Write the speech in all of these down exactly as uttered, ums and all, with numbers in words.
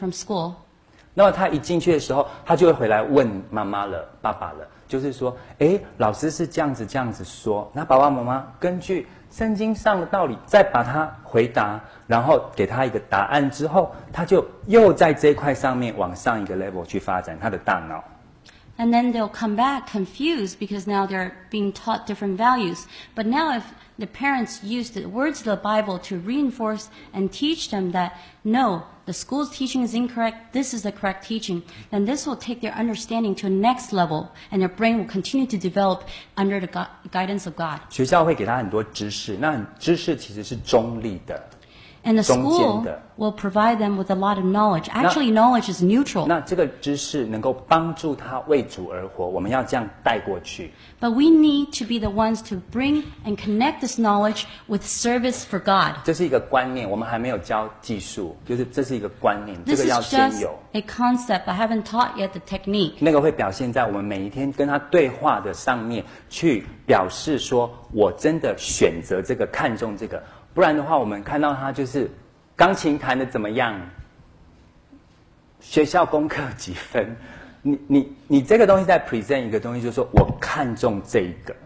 from school. 那么他一进去的时候，他就会回来问妈妈了、爸爸了，就是说，诶，老师是这样子、这样子说，那爸爸妈妈根据圣经上的道理，再把他回答，然后给他一个答案之后，他就又在这一块上面往上一个 level 去发展他的大脑。 And then they'll come back confused because now they're being taught different values. But now if the parents use the words of the Bible to reinforce and teach them that, no, the school's teaching is incorrect, this is the correct teaching, then this will take their understanding to a next level, and their brain will continue to develop under the gu- guidance of God. 学校会给他很多知识，那知识其实是中立的。 And the school will provide them with a lot of knowledge. Actually, knowledge is neutral. 那这个知识能够帮助他为主而活，我们要这样带过去。 But we need to be the ones to bring and connect this knowledge with service for God. 这是一个观念，我们还没有教技术，就是这是一个观念，这 This 个要 is 先 just 有。 a concept. I haven't taught yet the technique. 那个会表现在我们每一天跟他对话的上面，去表示说我真的选择这个，看重这个。不然的话，我们看到他就是钢琴弹得怎么样，学校功课几分，你你你这个东西在 present 一个东西，就是说我看重这一个。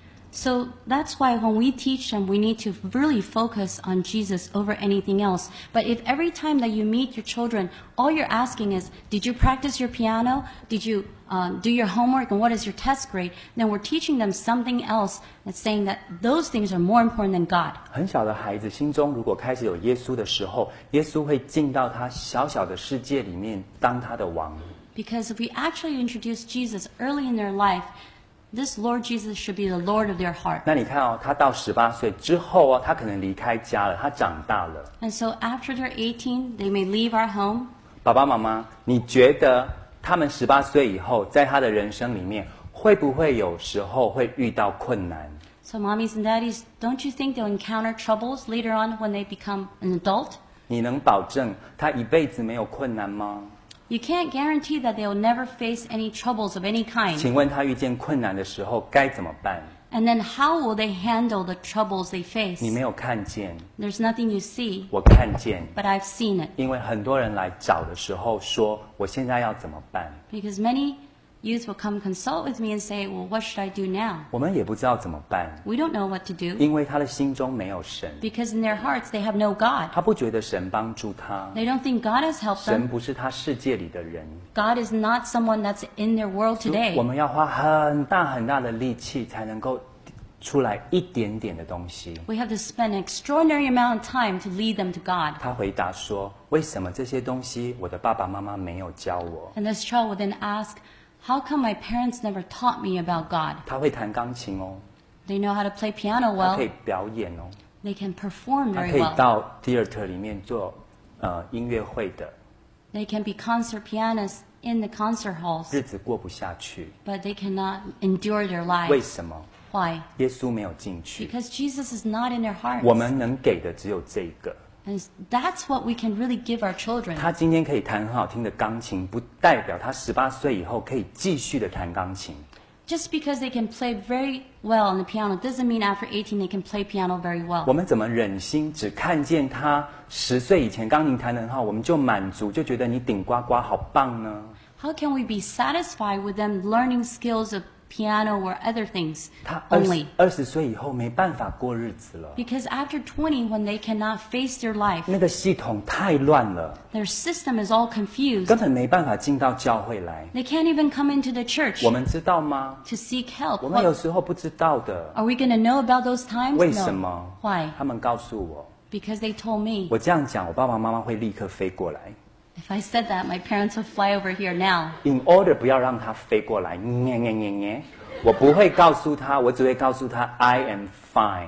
So that's why when we teach them, we need to really focus on Jesus over anything else. But if every time that you meet your children, all you're asking is, did you practice your piano? Did you uh, do your homework? And what is your test grade? Then we're teaching them something else that's saying that those things are more important than God. 很小的孩子心中如果开始有耶稣的时候，耶稣会进到他小小的世界里面当他的王。 Because if we actually introduce Jesus early in their life, this Lord Jesus should be the Lord of their heart. 那你看哦，他到十八岁之后哦，他可能离开家了，他长大了。 And so after they're eighteen, they may leave our home. 爸爸妈妈，你觉得他们十八岁以后，在他的人生里面，会不会有时候会遇到困难？ So mommies and daddies, don't you think they'll encounter troubles later on when they become an adult? 你能保证他一辈子没有困难吗？ You can't guarantee that they'll never face any troubles of any kind. 请问他遇见困难的时候该怎么办？ And then how will they handle the troubles they face? 你没有看见， There's nothing you see, 我看见。 but I've seen it. 因为很多人来找的时候说，我现在要怎么办？ Because many youth will come consult with me and say, well, what should I do now? 我们也不知道怎么办， We don't know what to do. 因为他的心中没有神， Because in their hearts they have no God. 他不觉得神帮助他， They don't think God has helped 神 them. 不是他世界里的人。 God is not someone that's in their world 我 today. 们要花很大很大的力气才能够出来一点点的东西。 We have to spend an extraordinary amount of time to lead them to God. 他回答说：“为什么这些东西我的爸爸妈妈没有教我 And this child will then ask, how come my parents never taught me about God?？” 他会弹钢琴哦， They know how to play piano 他可 well. 以表演哦， They can perform 他 very 可以 well. 到 theater 里面做呃音乐会的， They can be concert pianists in the concert halls, 日子过不下去。 but they cannot endure their 为 lives. 什么？ Why? 耶稣没有进去， Because Jesus is not in their 我 hearts. 们能给的只有这个。 And that's what we can really give our children. 他今天可以弹很好听的钢琴，不代表他十八岁以后可以继续的弹钢琴。 Just because they can play very well on the piano doesn't mean after eighteen they can play piano very 我 well. 们怎么忍心只看见他十岁以前钢琴弹得很好，我们就满足，就觉得你顶呱呱好棒呢？ How can we be satisfied with them learning skills of piano or other things 他二 only? 十二十岁以后没办法过日子了， Because after twenty, when they cannot face their life, 那个系统太乱了， their system is all confused. 根本没办法进到教会来。 They can't even come into the church 我们知道吗？ to seek help. 我们有 What- 时候不知道的， Are we going to know about those times? 为什 No. 么？ Why? 他们告诉我， Because they told me. 我这样讲，我爸爸妈妈会立刻飞过来。 If I said that, my parents would fly over here now. In order 不要让他飞过来，咩咩咩咩，我不会告诉他，我只会告诉他 I am fine。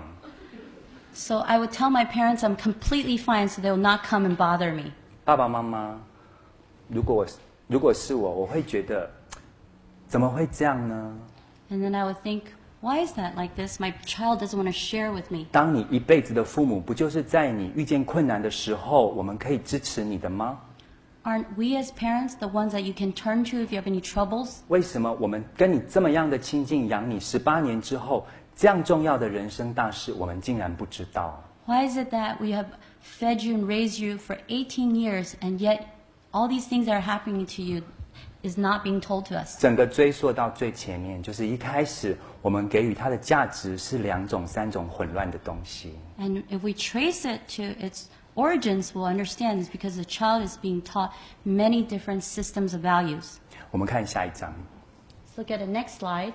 So I would tell my parents I'm completely fine, so they will not come and bother me. 爸爸妈妈，如果我如果是我，我会觉得怎么会这样呢？ And then I would think, why is that like this? My child doesn't want to share with me. 当你一辈子的父母，不就是在你遇见困难的时候，我们可以支持你的吗？ Aren't we as parents the ones that you can turn to if you have any troubles? 为什么我们跟你这么样的亲近，养你十八年之后，这样重要的人生大事，我们竟然不知道？ Why is it that we have fed you and raised you for eighteen years, and yet all these things that are happening to you is not being told to us. 整个追溯到最前面，就是一开始我们给予它的价值是两种、三种混乱的东西。 And if we trace it to its origins, we'll understand it's because the child is being taught many different systems of values. 我们看下一章， Let's look at the next slide.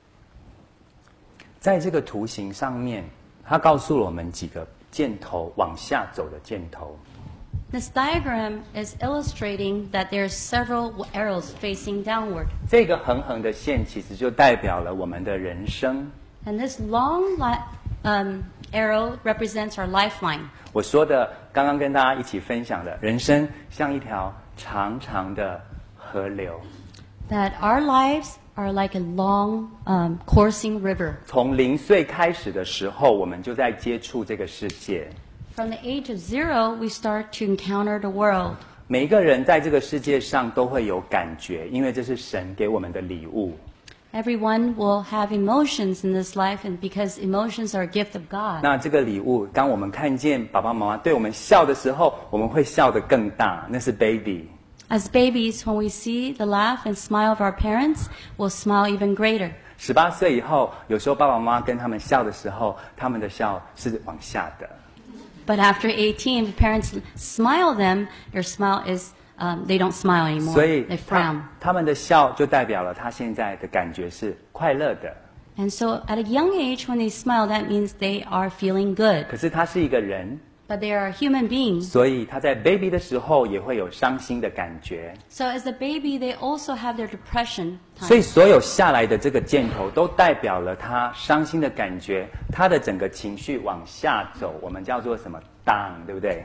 在这个图形上面，它告诉了我们几个箭头往下走的箭头。 This diagram is illustrating that there are several arrows facing downward. 这个横横的线其实就代表了我们的人生。 And this long li- um, arrow represents our lifeline. 我说的，刚刚跟大家一起分享的，人生像一条长长的河流， That our lives are like a long um, coursing river. 从零岁开始的时候，我们就在接触这个世界。 From the age of zero, we start to encounter the world. 每一个人在这个世界上都会有感觉，因为这是神给我们的礼物。 Everyone will have emotions in this life, and because emotions are a gift of God. 那这个礼物，当我们看见爸爸妈妈对我们笑的时候，我们会笑得更大，那是 baby。 As babies, when we see the laugh and smile of our parents, we'll smile even greater. 十八岁以后，有时候爸爸妈妈跟他们笑的时候，他们的笑是往下的。 But after eighteen, if parents smile them, their smile is, um, they don't smile anymore. 所以 They 他 frown. 他们的笑就代表了他现在的感觉是快乐的。 And so at a young age, when they smile, that means they are feeling good. 可是他是一个人， But they are human beings. 所以他在 baby 的时候也会有伤心的感觉。 So as a baby, they also have their depression 所以 time. 所有下来的这个箭头都代表了他伤心的感觉，他的整个情绪往下走，我们叫做什么 down， 对不对？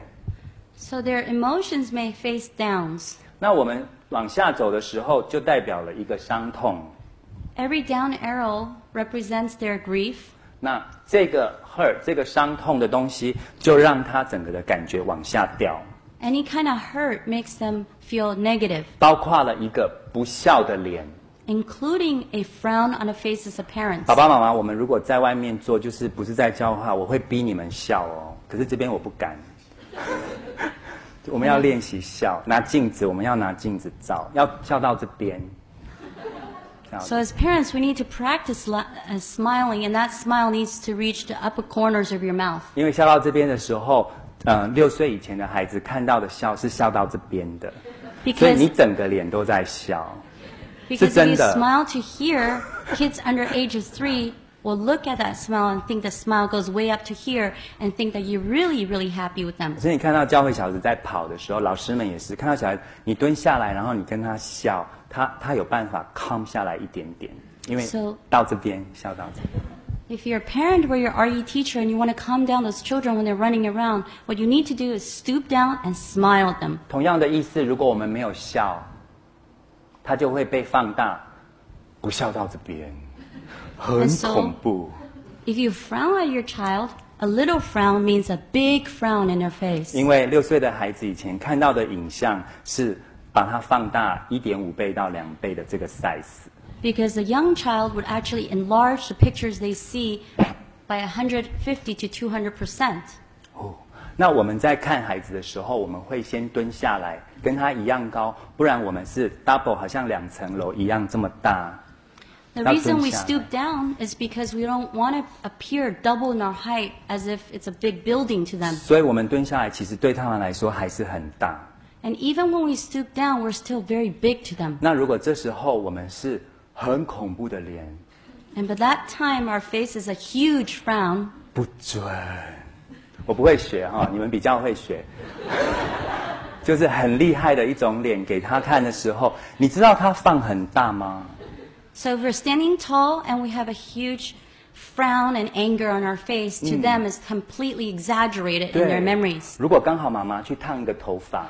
So their emotions may face downs. 那我们往下走的时候，就代表了一个伤痛。 Every down arrow represents their grief. 那这个 hurt 这个伤痛的东西，就让他整个的感觉往下掉， Any kind of hurt makes them feel negative, 包括了一个不笑的脸。 including a frown on the faces of parents. 爸爸妈妈，我们如果在外面做，就是不是在教话，我会逼你们笑哦。可是这边我不敢。我们要练习笑，拿镜子，我们要拿镜子照，要笑到这边。这样 So as parents, we need to practice la- uh, smiling, and that smile needs to reach the upper corners of your mouth. 因为笑到这边的时候，呃，六岁以前的孩子看到的笑是笑到这边的，所以 Because 你整个脸都在笑。 Because if you 是真的。 smile to here, kids under age of three will look at that smile and think the smile goes way up to here and think that you're really, really happy with them. 所以你看到教会小孩子在跑的时候，老师们也是看到小孩子，你蹲下来，然后你跟他笑，他他有办法 calm 下来一点点，因为 So- 到这边笑到这边。 If you're a parent or you're R E teacher and you want to calm down those children when they're running around, what you need to do is stoop down and smile at them. 同样的意思，如果我们没有笑，它就会被放大，不笑到这边，很 And so- 恐怖。 If you frown at your child, a little frown means a big frown in their face. 因为六岁的孩子以前看到的影像是把它放大一点五倍到两倍的这个 size。 Because the young child would actually enlarge the pictures they see by one hundred fifty to two hundred percent. 哦，那我们在看孩子的时候，我们会先蹲下来，跟他一样高，不然我们是 double， 好像两层楼一样这么大。 The 要 reason 蹲 we 下来。 stoop down is because we don't want to appear double in our height as if it's a big building to them. 所以我们蹲下来，其实对他们来说还是很大。 And even when we stoop down, we're still very big to them. 那如果这时候我们是很恐怖的脸， And by that time, our face is a huge frown. 不准，我不会学哈，你们比较会学。就是很厉害的一种脸给他看的时候，你知道他放很大吗？ So if we're standing tall and we have a huge frown and anger on our face, to them is completely exaggerated in their memories. 如果刚好妈妈去烫一个头发，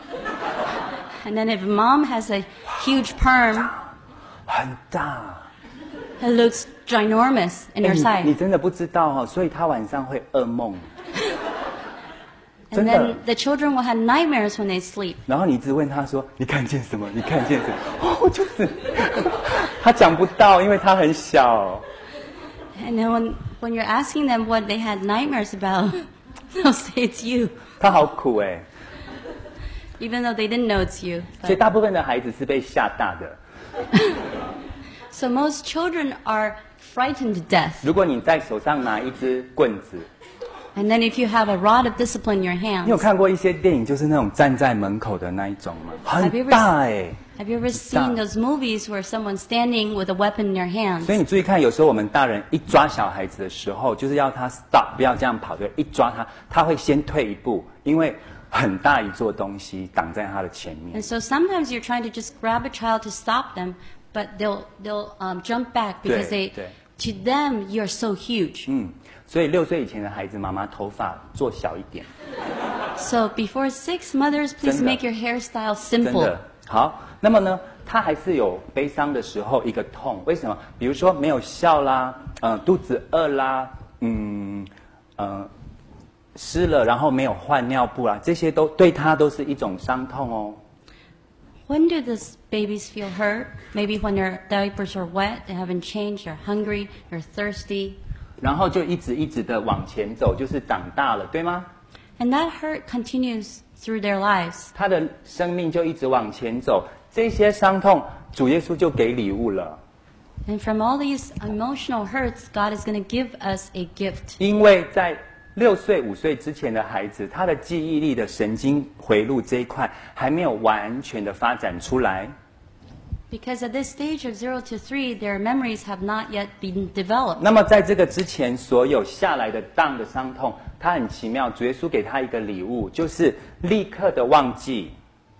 And then if mom has a huge perm, 很大， it looks ginormous in 哎 your 你 sight. 你真的不知道哦，所以他晚上会噩梦。 And 真的。 then the children will have nightmares when they sleep. 然后你一直问他说：“你看见什么？你看见什么？”哦，就是他讲不到，因为他很小。 And then when, when you're asking them what they had nightmares about, they'll say it's you. 他好苦哎。 even though they didn't know it's you. 所以 But, 大部分的孩子是被吓大的。 so most children are frightened to death. 如果你在手上拿一支棍子， And then if you have a rod of discipline in your 你有 hands, 看过一些电影，就是那种站在门口的那一种吗？ Have you 很 ever 大哎、 have you ever seen those movies where someone's standing with a weapon in their hands? 所以你注意看，有时候我们大人一抓小孩子的时候，就是要他 stop， 不要这样跑，对，一抓他，他会先退一步，因为很大一座东西挡在他的前面。 And so sometimes you're trying to just grab a child to stop them, but they'll they'll um, jump back because 对， they 对。 to them you're so huge. 嗯，所以六岁以前的孩子，妈妈头发做小一点， So before six, mothers, please 真的。 make your hairstyle 真 simple. 的好。那么呢，他还是有悲伤的时候，一个痛。为什么？比如说没有笑啦，呃，肚子饿啦，嗯，呃，湿了，然后没有换尿布啦，这些都对他都是一种伤痛哦。 When do these babies feel hurt? Maybe when their diapers are wet, they haven't changed, they're hungry, they're thirsty. 然后就一直一直的往前走，就是长大了，对吗？ And that hurt continues through their lives. 他的生命就一直往前走，这些伤痛，主耶稣就给礼物了。 And from all these emotional hurts, God is going to give us a gift. 因为在六岁、五岁之前的孩子，他的记忆力的神经回路这一块还没有完全的发展出来。 Because at this stage of zero to three, their memories have not yet been developed. 那么在这个之前，所有下来的当的伤痛，他很奇妙，主耶稣给他一个礼物，就是立刻的忘记。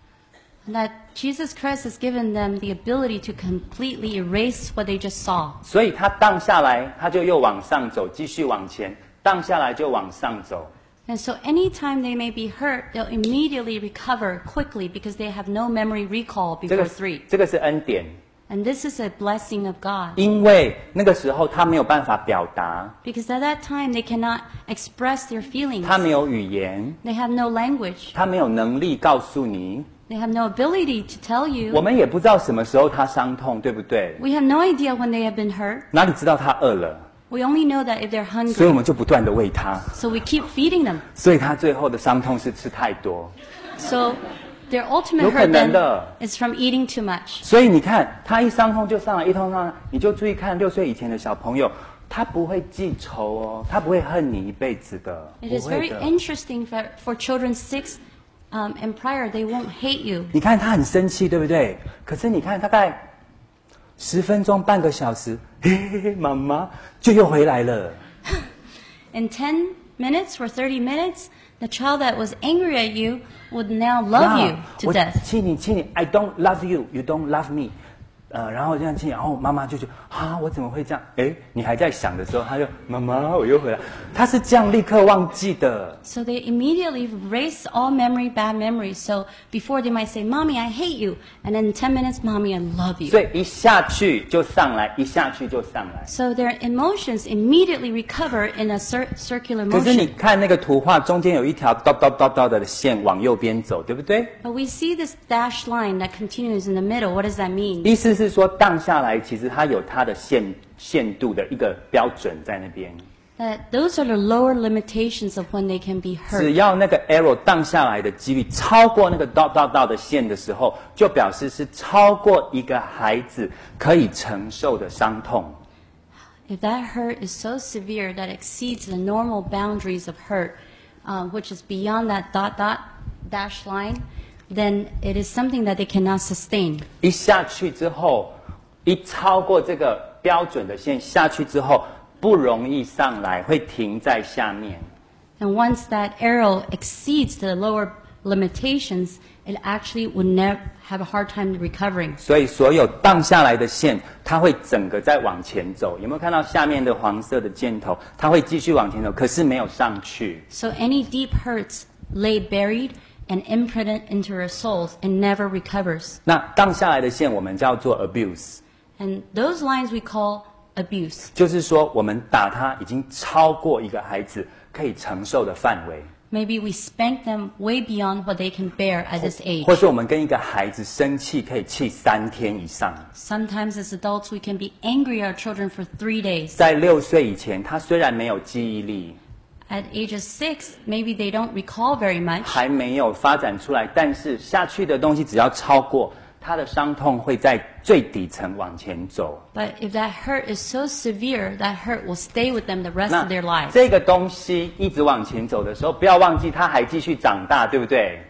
And that Jesus Christ has given them the ability to completely erase what they just saw. 所以他荡下来，他就又往上走，继续往前，荡下来就往上走。 And so anytime they may be hurt, they'll immediately recover quickly because they have no memory recall 这 before 个 three. 这个是恩典， And this is a blessing of God. 因为那个时候他没有办法表达， Because at that time, they cannot express their feelings. 他没有语言， They have no language. 他没有能力告诉你。 They have no ability to tell 我 you. 们也不知道什么时候他伤痛，对不对？ We have no idea when they have been hurt. 哪里知道他饿了？ We only know that if they're 所以我 hungry. 们就不断的喂他， So we keep feeding them. 所以他最后的伤痛是吃太多。 So their ultimate 有可 hurt 能 then 的。 is from eating too much. 所以你看，他一伤痛就上来，一痛上来，你就注意看六岁以前的小朋友，他不会记仇哦，他不会恨你一辈子的， It 不 is 会 very 的。 interesting for, for children six um, and prior, they won't hate you. 你看他很生气，对不对？可是你看大概十分钟、半个小时，嘿嘿嘿，妈妈就又回来了。 In ten minutes or thirty minutes, the child that was angry at you would now love you 哇 to 我 death. 气你，气你 ，I don't love you, you don't love me。呃，然后这样气，然后妈妈就觉得啊，我怎么会这样？哎，你还在想的时候，他就妈妈，我又回来。他是这样立刻忘记的。 So they immediately erase all memory, bad memories. So before they might say, Mommy, I hate you. And then in ten minutes, Mommy, I love 所 you. 以一下去就上来，一下去就上来。 So their emotions immediately recover in a cir- circular 可是你 motion. 看那个图画，中间有一条叨叨叨叨的线往右边走，对不对？ But we see this dashed line that continues in the middle. What does that mean? 意思是说，荡下来其实它有它的限限度的一个标准在那边。 That those are the lower limitations of when they can be 只 hurt. 要那个 arrow 荡下来的几率超过那个叨叨叨的线的时候，就表示是超过一个孩子可以承受的伤痛。 If that hurt is so severe that exceeds the normal boundaries of hurt, um, which is beyond that dot dot dash line, then it is something that they cannot sustain. 一下去之后，一超过这个标准的线下去之后，不容易上来，会停在下面。 And once that arrow exceeds the lower limitations, it actually would never have a hard time recovering. 所以所有荡下来的线，它会整个再往前走。有没有看到下面的黄色的箭头？它会继续往前走，可是没有上去。 So any deep hurts lay buried and imprinted into our souls and never recovers. 那荡下来的线，我们叫做 abuse， And those lines we call abuse. 就是说我们打他已经超过一个孩子可以承受的范围， Maybe we spank them way beyond what they can bear at this age. 或是我们跟一个孩子生气可以气三天以上。 Sometimes as adults we can be angry at our children for three days. 在六岁以前，他虽然没有记忆力， at age of six, maybe they don't recall very much. 还没有发展出来，但是下去的东西只要超过，他的伤痛会在最底层往前走。 But if that hurt is so severe, that hurt will stay with them the rest 那 of their lives. 这个东西一直往前走的时候，不要忘记它还继续长大，对不对？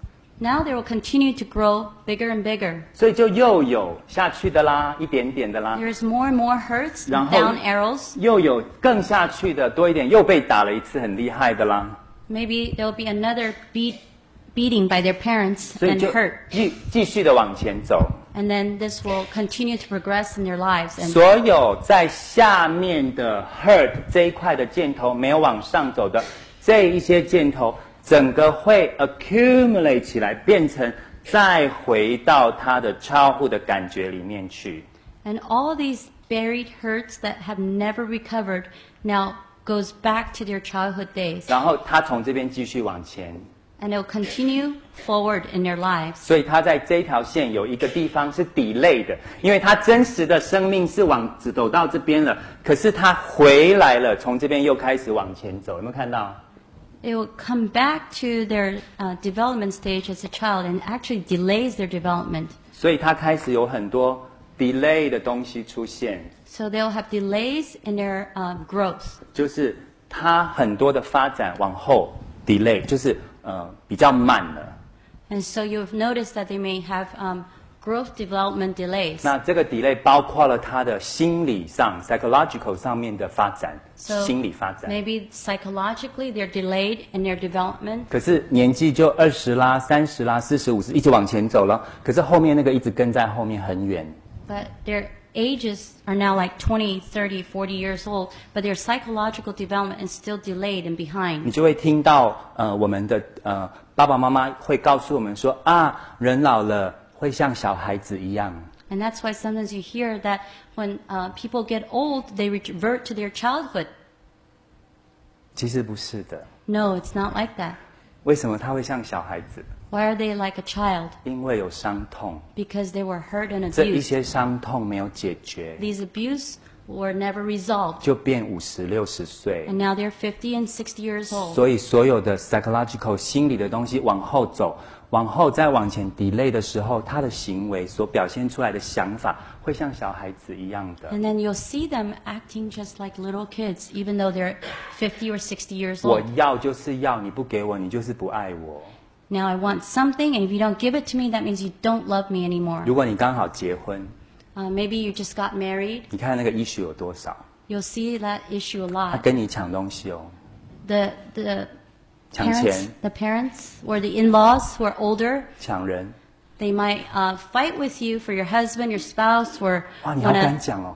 Now they will continue to grow bigger and bigger. 所以就又有下去的啦，一点点的啦， There's more and more hurts, 然后 down arrows. 又有更下去的多一点，又被打了一次很厉害的啦。 Maybe there will be another beat, beating by their parents 所以 and 就 hurt. 继继续的往前走。 And then this will continue to progress in their lives. And 所有在下面的 hurt 这一块的箭头没有往上走的这一些箭头，整个会 accumulate 起来，变成再回到他的 childhood 的感觉里面去。 And all these buried hurts that have never recovered now goes back to their childhood days. 然后他从这边继续往前， And they'll continue forward in their lives. 所以他在这一条线有一个地方是 delay 的，因为他真实的生命是往走到这边了，可是他回来了，从这边又开始往前走，有没有看到？ They will come back to their uh, development stage as a child and actually delays their development. 所以他开始有很多 delay 的东西出现， So they'll have delays in their uh, growth. 就是他很多的发展往后 delay， 就是呃比较慢了。 And so you've noticed that they may have um, growth development delays. 那这个 delay 包括了他的心理上 psychological 上面的发展， So 心理发展。 maybe psychologically they're delayed in their development. 可是年纪就二十啦、三十啦、四十五十，一直往前走了。可是后面那个一直跟在后面很远。 But their ages are now like twenty, thirty, forty years old, but their psychological development is still delayed and 你 behind. 就会听到呃我们的呃爸爸妈妈会告诉我们说啊，人老了会像小孩子一样。 And that's why sometimes you hear that when uh, people get old, they revert to their childhood. 其实不是的， No, it's not like that. 为什么他会像小孩子？ Why are they like a child? 因为有伤痛， Because they were hurt and 这一 abused. 些伤痛没有解决， These abuse were never resolved. 就变五十六十岁。 And now they're fifty and sixty years old. 所以所有的 psychological 心理的东西往后走，往后再往前 delay 的时候，他的行为所表现出来的想法会像小孩子一样的。 And then you'll see them acting just like little kids, even though they're fifty or sixty years 我 old. 要就是要，你不给我，你就是不爱我。 Now I want something, and if you don't give it to me, that means you don't love me anymore. 如果你刚好结婚， Uh, maybe you just got married. 你看那个 issue 有多少？ You'll see that issue a 他 lot. 跟你抢东西哦， The the 抢 parents, 钱、 the parents or the in-laws who are older, 抢人。 they might uh, fight with you for your husband, your spouse, or 哇，你好敢 wanna 讲哦！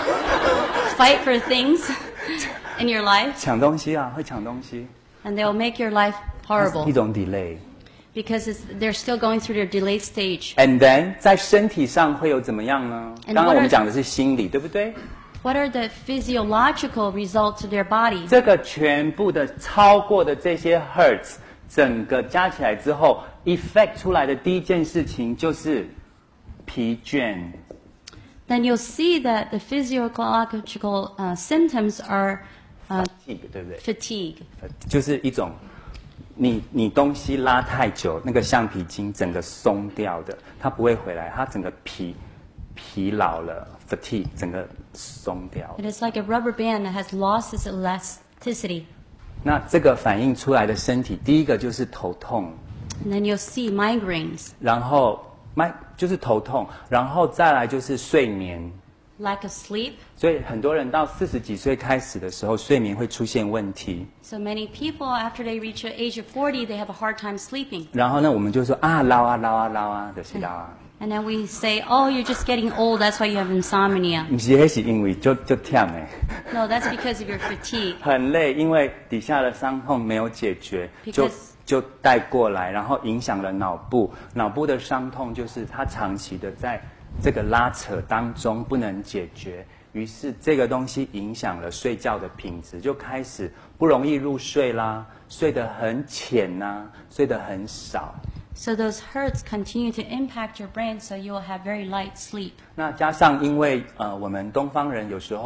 fight for things in your life, 抢东西啊，会抢东西， and they'll make your life 一 horrible 种 delay。 because it's, they're still going through their delayed stage. And then 在身体上会有怎么样呢？ And 刚刚 what 我们 are- 讲的是心理，对不对？ What are the physiological results of their body? 这个全部的超过的这些 hertz， 整个加起来之后 ，effect 出来的第一件事情就是疲倦。 Then you'll see that the physiological uh, symptoms are uh, 这个对不对？ fatigue. 就是一种，你你东西拉太久，那个橡皮筋整个松掉的，它不会回来，它整个疲疲劳了 ，fatigue 整个松掉。 It is like a rubber band that has lost its elasticity. 那这个反映出来的身体，第一个就是头痛， And then you'll see migraines, 然后麦就是头痛，然后再来就是睡眠。 lack of sleep. 所以很多人到四十几岁开始的时候，睡眠会出现问题。 So many people, after they reach the age of forty, they have a hard time sleeping. 然后呢，我们就说啊，老啊老啊老啊，就是老啊。 And then we say, oh, you're just getting old, that's why you have insomnia. 不是，那是因为就就忝诶， No, that's because of your fatigue. 很累，因为底下的伤痛没有解决，就 Because- 就带过来，然后影响了脑部。脑部的伤痛就是它长期的在这个拉扯当中不能解决，于是这个东西影响了睡觉的品质，就开始不容易入睡啦，睡得很浅呐、睡得很少。 So those hurts continue to impact your brain, so you will have very light sleep. 那加上因为呃，我们东方人有时候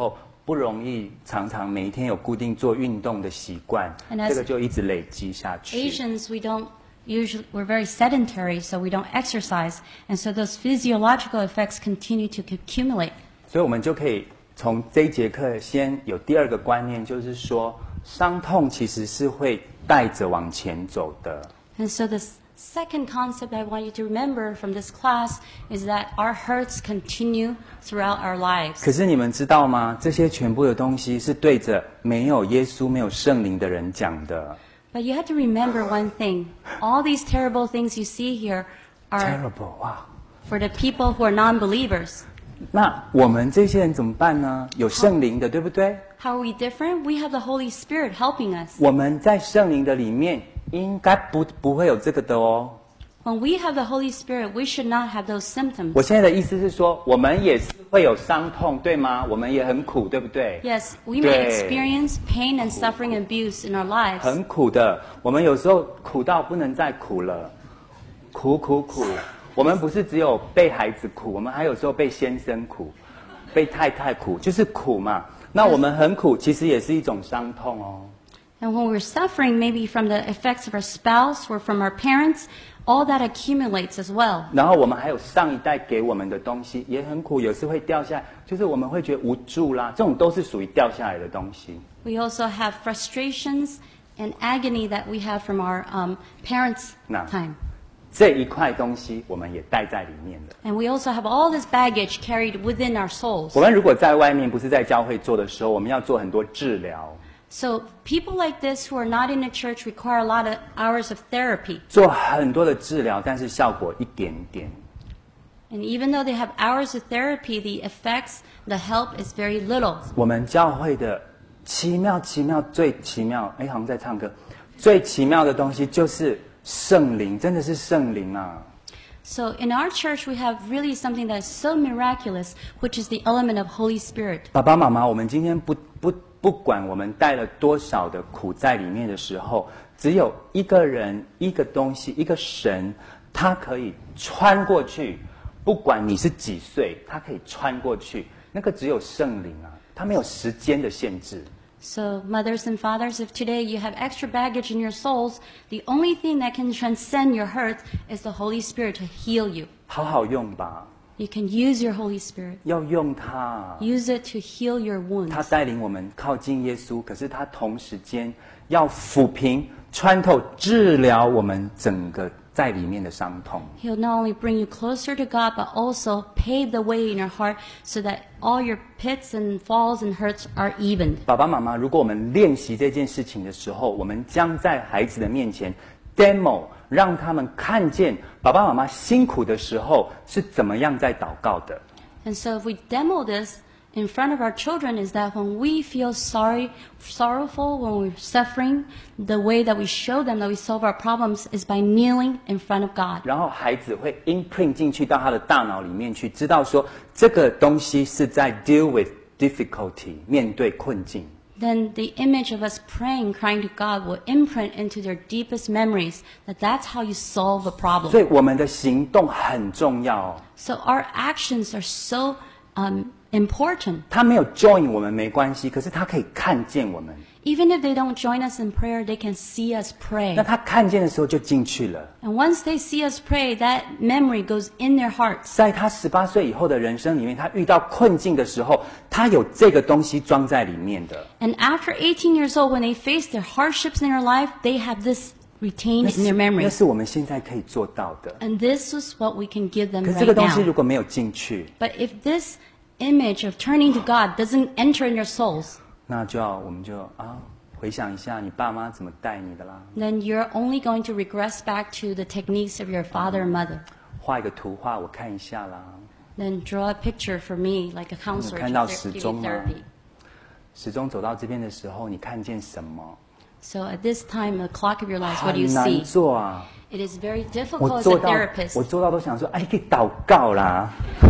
不容易常常每一天有固定做运动的习惯， And as 这个就一直累积下去。 Asians, we don't usually, we're very sedentary, so we don't exercise. And so those physiological effects continue to accumulate. 所以我们就可以从这一节课先有第二个观念，就是说伤痛其实是会带着往前走的。 And so the second concept I want you to remember from this class is that our hurts continue throughout our lives. 可是你们知道吗？这些全部的东西是对着没有耶稣、没有圣灵的人讲的。 But you have to remember one thing. All these terrible things you see here are Terrible， 哇！ for the people who are non-believers. 那我们这些人怎么办呢？有圣灵的，对不对？ How are we different? We have the Holy Spirit helping us. 我们在圣灵的里面，应该不不会有这个的哦。 When we have the Holy Spirit, we should not have those symptoms. 我现在的意思是说，我们也是会有伤痛，对吗？我们也很苦，对不对？ Yes, we may 对。 experience pain and suffering and abuse in our lives. 很苦的，我们有时候苦到不能再苦了，苦苦苦。我们不是只有被孩子苦，我们还有时候被先生苦，被太太苦，就是苦嘛。那我们很苦，其实也是一种伤痛哦。 And when we're suffering, maybe from the effects of our spouse or from our parents, all that accumulates as well. 然后我们还有上一代给我们的东西也很苦，有时会掉下来，就是我们会觉得无助啦，这种都是属于掉下来的东西。 We also have frustrations and agony that we have from our um, parents' Nah. time. 这一块东西我们也带在里面的。 And we also have all this baggage carried within our souls. 我们如果在外面不是在教会做的时候，我们要做很多治疗， So people like this who are not in the church require a lot of hours of therapy. 做很多的治疗，但是效果一点点。 And even though they have hours of therapy, the effects, the help is very little. 我们教会的奇妙、奇妙、最奇妙，哎，好像在唱歌。最奇妙的东西就是圣灵，真的是圣灵啊！ So in our church, we have really something that is so miraculous, which is the element of Holy Spirit. 爸爸妈妈，我们今天不不不管我们带了多少的苦在里面的时候，只有一个人、一个东西、一个神，他可以穿过去。不管你是几岁，他可以穿过去。那个只有圣灵啊，他没有时间的限制。 So mothers and fathers, if today you have extra baggage in your souls, the only thing that can transcend your hurt is the Holy Spirit to heal you. 好好用吧， You can use your Holy Spirit. 要用它。 Use it to heal your 他 wounds. 带领我们靠近耶稣，可是他同时间要抚平、穿透、治疗我们整个在里面的伤痛。 He'll not only bring you closer to God, but also pave the way in your heart so that all your pits and falls and hurts are evened. 爸爸妈妈，如果我们练习这件事情的时候，我们将在孩子的面前 demo， 让他们看见爸爸妈妈辛苦的时候是怎么样在祷告的。 And so if we demo this in front of our children, is that when we feel sorry, sorrowful, when we're suffering, the way that we show them that we solve our problems is by kneeling in front of God. 然后孩子会 imprint 进去到他的大脑里面去，知道说这个东西是在 deal with difficulty， 面对困境。 Then the image of us praying, crying to God will imprint into their deepest memories that that's how you solve a 所 problem. 以我们的行动很重要哦。 So our actions are so um, important. 他没有 join 我们没关系，可是他可以看见我们。 Even if they don't join us in prayer, they can see us pray. 那他看见的时候就进去了。 And once they see us pray, that memory goes in their hearts. 在他十八岁以后的人生里面，他遇到困境的时候，他有这个东西装在里面的。 And after eighteen years old, when they face their hardships in their life, they have this retained 那 in their 是那 memories. 是我们现在可以做到的。 And this is what we can give them 可是这个 right 东西如 now. 果没有进去， But if this image of turning to God doesn't enter in your souls, 那就要我们就啊回想一下你爸妈怎么带你的啦， then you're only going to regress back to the techniques of your father and mother. 画一个图画我看一下啦。 Then draw a picture for me, like a counselor, 看 to 到 ther- 时 give 钟 you 吗 therapy. 时钟走到这边的时候，你看见什么？ So at this time, the clock of your life, what do 很 you 难 see? 做啊！ It is very 我 difficult as 做 a 到， therapist 我做到都想说，哎，可以祷告啦。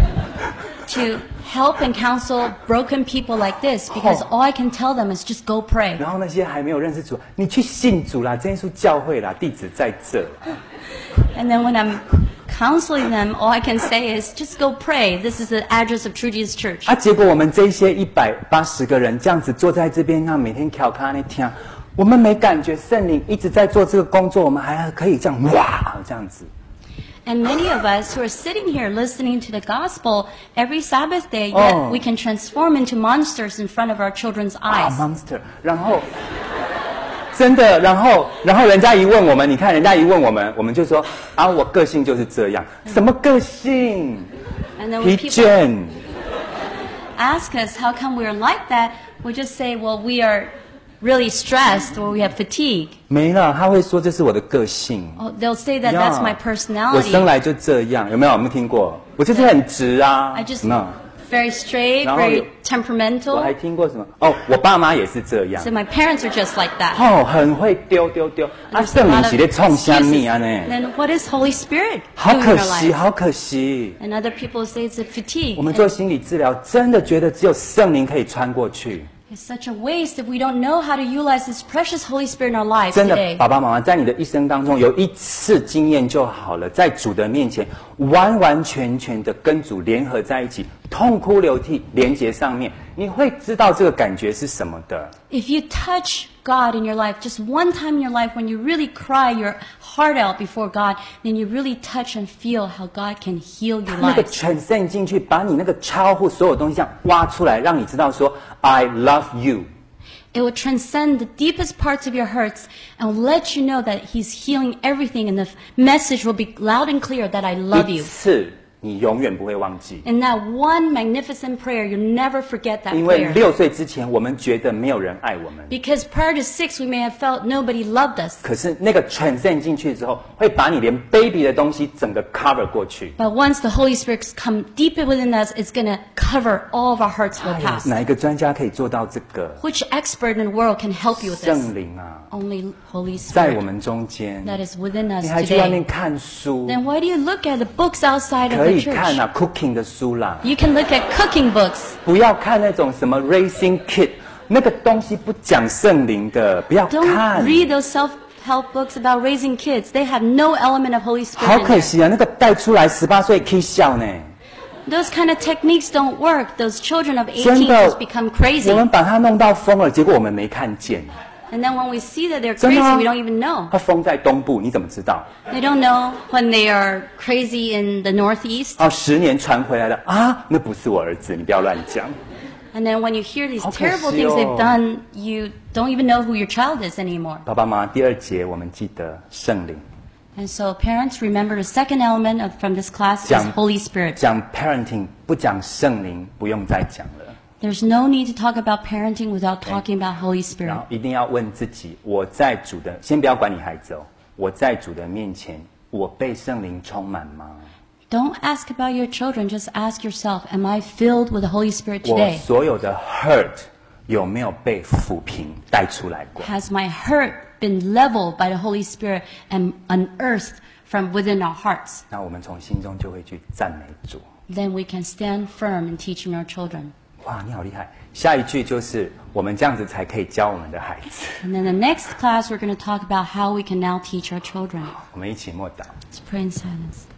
to help and counsel broken people like this because Oh. all I can tell them is just go pray. 然后那些还没有认识主，你去信主啦，真耶稣教会啦，地址在这。 And then when I'm counseling them, all I can say is just go pray. This is the address of True Jesus Church. 啊，结果我们这些一百八十个人这样子坐在这边，那每天调侃那听，我们没感觉圣灵一直在做这个工作，我们还可以这样哇这样子。 And many of us who are sitting here listening to the gospel every Sabbath day, yet Oh. we can transform into monsters in front of our children's 啊 eyes. ，monster，然后真的，然后然后人家一问我们，你看人家一问我们，我们就说啊，我个性就是这样，什么个性？ And then 疲 when people 倦。 ask us how come we are like that, we just say, well, we are really stressed or we have fatigue. 没了，他会说这是我的个性。 Oh, they'll say that that's my 我生 personality. 来就这样，有没有？有没有听过？我就是很直啊。 I just 有没有？ very straight, 然后 very 有我还 temperamental. 听过什么？哦，我爸妈也是这样 So。my parents are just like that. 哦，很会丢丢丢。啊， There's a 圣灵 lot of 是在冲虾 excuses. 米啊呢？ Then what is Holy Spirit 好 doing in 可 our 惜， lives? 好可惜。 And other people say it's a fatigue. 我们做心理治疗，真的觉得只有圣灵可以穿过去。 It's such a waste if we don't know how to utilize this precious Holy Spirit in our lives 真的， today. 爸爸妈妈在你的一生当中有一次经验就好了，在主的面前完完全全的跟主联合在一起，痛哭流涕，连结上面，你会知道这个感觉是什么的。 If you touch God in your life, just one time in your life when you really cry your heart out before God, then you really touch and feel how God can heal your 那个 lives. 全渗进去，把你那个超乎所有东西这样挖出来，让你知道说 I love you。 It will transcend the deepest parts of your hurts and will let you know that He's healing everything, and the message will be loud and clear that I love 一 you. 次你永远不会忘记。 And that one magnificent prayer, you'll never forget that 因为 prayer. 六岁之前，我们觉得没有人爱我们， Because prior to six, we may have felt nobody loved us. 可是那个全渗进去之后，会把你连 baby 的东西整个 cover 过去。 But once the Holy Spirit's come deep within us, it's going to cover all of our hurts will 哎呀 pass. 哪一个专家可以做到这个？ Which expert in the world can help you with 圣 this? 灵啊， Only Holy 在我 Spirit 们中间， that is within us 你还去外面 today. 看书， Then why do you look at the books outside of 可 the 以看 church? 啊 ，cooking 的书啦， You can look at cooking books. 不要看那种什么 Racing Kit，那个东西不讲圣灵的，不要 Don't 看。 read those self-help books about raising kids. They have no element of Holy 好 Spirit in 可 there. 惜啊，那个带出来十八岁可以笑呢， Those kind of techniques don't work. Those children of 真 eighteen 的 just become 我 crazy. 们把它弄到疯了，结果我们没看见。 And then when we see that they're 真的 crazy, 啊 we don't even know. 它疯在东部，你怎么知道？ They don't know when they are crazy in the Northeast. 哦，十年传回来的啊，那不是我儿子，你不要乱讲。 And then when you hear these 好可惜哦。 terrible things they've done, you don't even know who your child is anymore. 爸爸妈妈，第二节我们记得圣灵， And so parents, remember the second element of, from this class is 讲 Holy Spirit. 讲 parenting 不讲圣灵，不用再讲了。 There's no need to talk about parenting without talking about Holy 然 Spirit. 后一定要问自己：我在主的，先不要管你孩子哦，我在主的面前，我被圣灵充满吗？ Don't ask about your children, just ask yourself, am I filled with the Holy Spirit 我 today? 所有的 hurt 有没有被抚平带出来过？ Has my hurt been leveled by the Holy Spirit and unearthed from within our hearts? 那我们从心中就会去赞美主。 Then we can stand firm in teaching our children. 哇，你好厉害！下一句就是我们这样子才可以教我们的孩子。 And then the next class, we're going to talk about how we can now teach our children. 我们一起默祷。 Let's pray in silence.